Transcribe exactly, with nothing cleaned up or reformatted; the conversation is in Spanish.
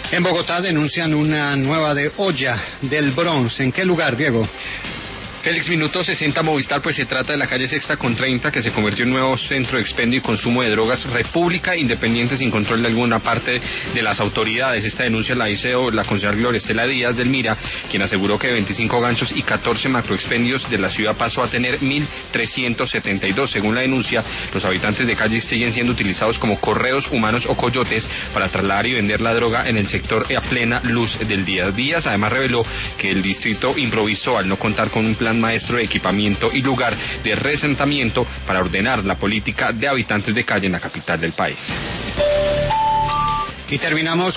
En Bogotá denuncian una nueva de olla del Bronx. ¿En qué lugar, Diego? Félix, minuto sesenta Movistar, pues se trata de la calle Sexta con treinta, que se convirtió en nuevo centro de expendio y consumo de drogas, república independiente sin control de alguna parte de las autoridades. Esta denuncia la hizo la concejal Gloria Estela Díaz del Mira, quien aseguró que de veinticinco ganchos y catorce macroexpendios de la ciudad pasó a tener mil trescientos setenta y dos. Según la denuncia, los habitantes de calle siguen siendo utilizados como correos humanos o coyotes para trasladar y vender la droga en el sector a plena luz del día. Díaz además reveló que el distrito improvisó al no contar con un plan maestro de equipamiento y lugar de resentamiento para ordenar la política de habitantes de calle en la capital del país. Y terminamos